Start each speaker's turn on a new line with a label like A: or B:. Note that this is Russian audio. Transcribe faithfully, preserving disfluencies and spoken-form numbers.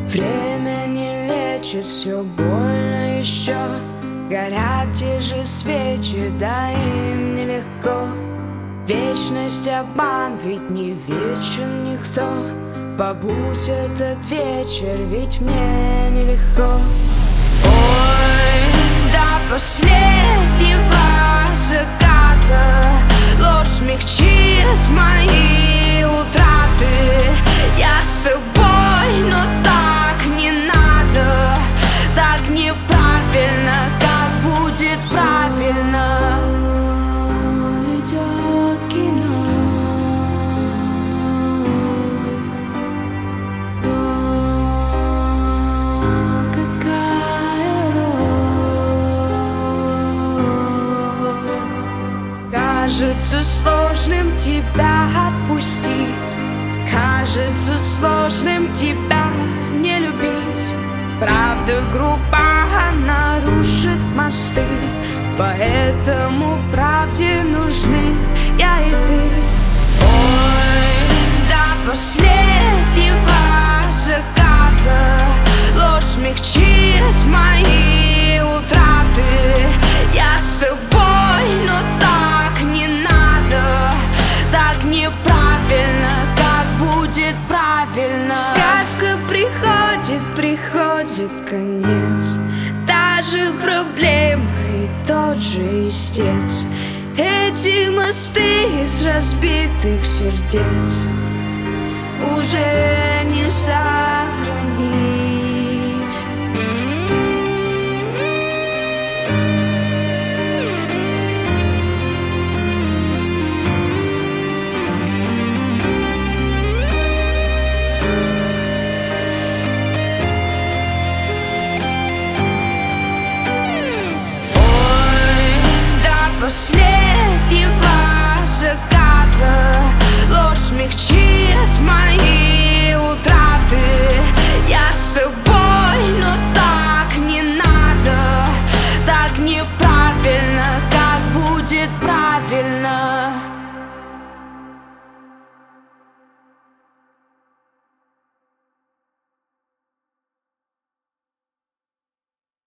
A: Время не лечит, все больно еще. Горят те же свечи, да им нелегко. Вечность обман, ведь не вечен никто. Побудь этот вечер, ведь мне нелегко. Ой, до последнего заката ложь смягчит мои утраты. Я с тобой, но так не надо. Так неправильно, как будет правильно. Идет кино. О, какая роль. Кажется сложным тебя отпустить. Кажется сложным тебя не любить. Правда груба нарушит мосты. Поэтому правде нужны я и ты. Ой, до последнего заката ложь смягчит мои утраты. Я с тобой, но так не надо. Так неправильно, как будет правильно. Сказка приходит, приходит конец. Та же проблема и тот же истец. Эти мосты из разбитых сердец уже не сохранить. Последнего заката ложь смягчит мои утраты. Я с тобой, но так не надо. Так неправильно, как будет правильно.